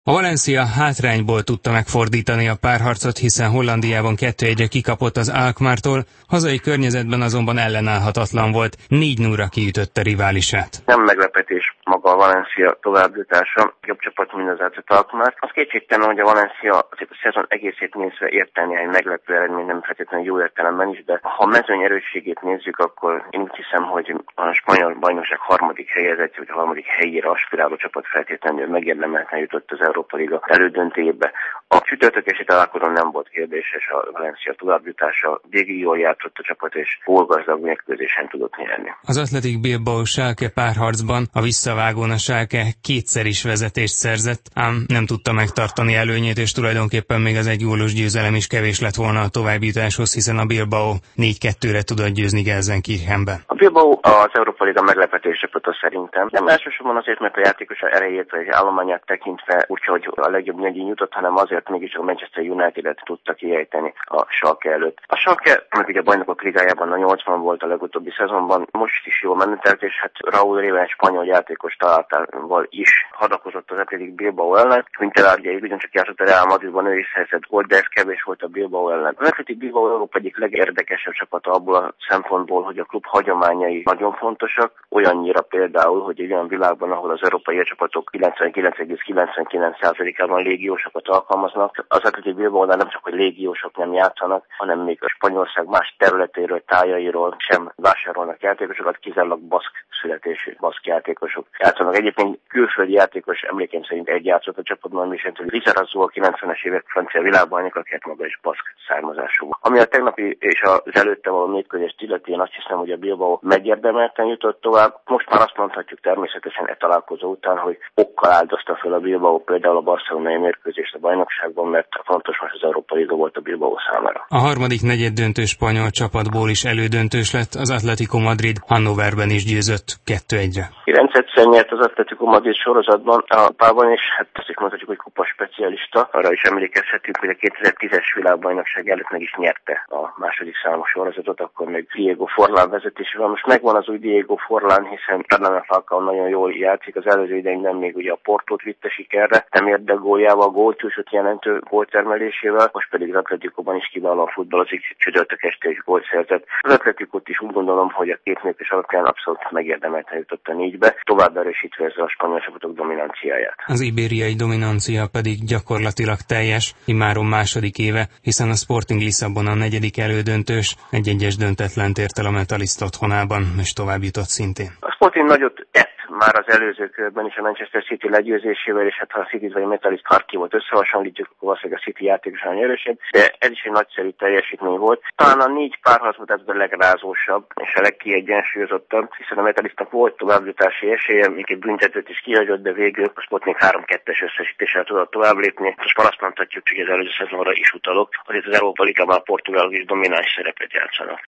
A Valencia hátrányból tudta megfordítani a párharcot, hiszen Hollandiában 2-1-re kikapott az Alkmaartól, hazai környezetben azonban ellenállhatatlan volt, 4-0-ra kiütötte riválisát. Nem meglepetés maga a Valencia továbbjutása, jobb csapat, mint az AZ Alkmaar. Az kétségtelen, hogy a Valencia azért a szezon egészét nézve érteni egy meglepő eredmény, nem feltétlenül jó értelemben is, de ha a mezőny erősségét nézzük, akkor én úgy hiszem, hogy a spanyol bajnokság harmadik helyezett, vagy a harmadik helyére aspiráló csapat feltétlenül megérdemelten jutott az Európa Liga elődöntőjébe. A csütörtökesi találkozón nem volt kérdéses a Valencia továbbjutása, végig jól játszott a csapat, és gólgazdag mérkőzésen tudott nyerni. Az Athletic Bilbao Schalke párharcban a visszavágón a Schalke kétszer is vezetést szerzett, ám nem tudta megtartani előnyét, és tulajdonképpen még az egy gólos győzelem is kevés lett volna a továbbjutáshoz, hiszen a Bilbao 4-2-re tudott győzni Gelsenkirchenben. A Bilbao az Európa Liga meglepetés csapata szerintem. Nem elsősorban azért, mert a játékos erejét vagy állományát tekintve úgy, hogy a legjobb négyig jutott, hanem azért mégis a Manchester United-et tudta kiejteni a Schalke előtt. A Schalke, meg ugye a Bajnokok Ligájában a 80 volt a legutóbbi szezonban, most is jól menetelt, és hát Raúl Réven spanyol játékos találtával is hadakozott az Athletic Bilbao ellen. Quintelar ugye ugyancsak játszott a Real Madridban, ő is szerzett gólt, de ez kevés volt a Bilbao ellen. Az Athletic Bilbao Európa egyik legérdekesebb csapata abból a szempontból, hogy a klub hagyományai nagyon fontosak, olyannyira például, hogy egy olyan világban, ahol az európai csapatok 99,99%-ában légiósokat alkalmaznak, az Athletic Bilbaónál nem csak, hogy légiósok nem játszanak, hanem még a Spanyolország más területéről, tájairól sem vásárolnak játékosokat, kizárólag baszk születésű baszk játékosok játszanak. Egyébként külföldi játékos emlékeim szerint egy játszott a csapatban, Michel Lizarazu, a 90-es évek francia világbajnok, aki maga is baszk származású. Ami a tegnapi és az előtte való mérkőzést illeti, én azt hiszem, hogy a Bilbao megérdemelten jutott tovább. Most már azt mondhatjuk természetesen találkozó után, hogy okkal áldozta fel a Bilbao például a barcelonai mérkőzést a bajnokságban, mert fontos most az Európa Liga volt a Bilbao számára. A harmadik negyeddöntő spanyol csapatból is elődöntős lett, az Atlético Madrid Hannoverben is győzött 2-1-re. 9-szer nyert az Atlético Madrid sorozatban a kupában, és hát azt is mondhatjuk, hogy kupa specialista. Arra is emlékezhetünk, hogy a 2010-es világbajnokság előtt meg is nyerte a második számú sorozatot, akkor még Diego Forlán vezetésével. Most megvan az új Diego Forlán, hiszen Fernando Falcao nagyon jól játszik, az előző idejében még ugye a Portót vitte sikerre, nem ért be góljával, gólcsúcsot jelentő góltermelésével, most pedig az Atléticóban is kiválóan futballozik, csütörtök este is gólt szerzett. Az Atléticót is úgy gondolom, hogy a két mérkőzés alapján abszolút megérdemelten jutott a négybe, tovább erősítve ezzel a spanyol csapatok dominanciáját. Az ibériai dominancia pedig gyakorlatilag teljes, immáron második éve, hiszen a Sporting Lisszabon a negyedik elődöntős, egy-egyes döntetlent ért el a Metalist otthonában, és tovább jutott szintén. A Sporting nagyot már az előző körben is a Manchester City legyőzésével, és hát ha a City vagy a Metalist Kharkivot összehasonlítjuk, akkor valószínűleg a City játékosan erősebb, de ez is egy nagyszerű teljesítmény volt. Talán a négy párharcban ez a legrázósabb és a legkiegyensúlyozottabb, hiszen a Metalistnak volt továbbjutási esélye, még egy büntetőt is kihagyott, de végül a Sporting 3-2-es összesítéssel tudott tovább lépni. Most már azt mondhatjuk, hogy az előző szezonra is utalok, azért az Európa Ligában a portugálok is domináns szerepet játszanak.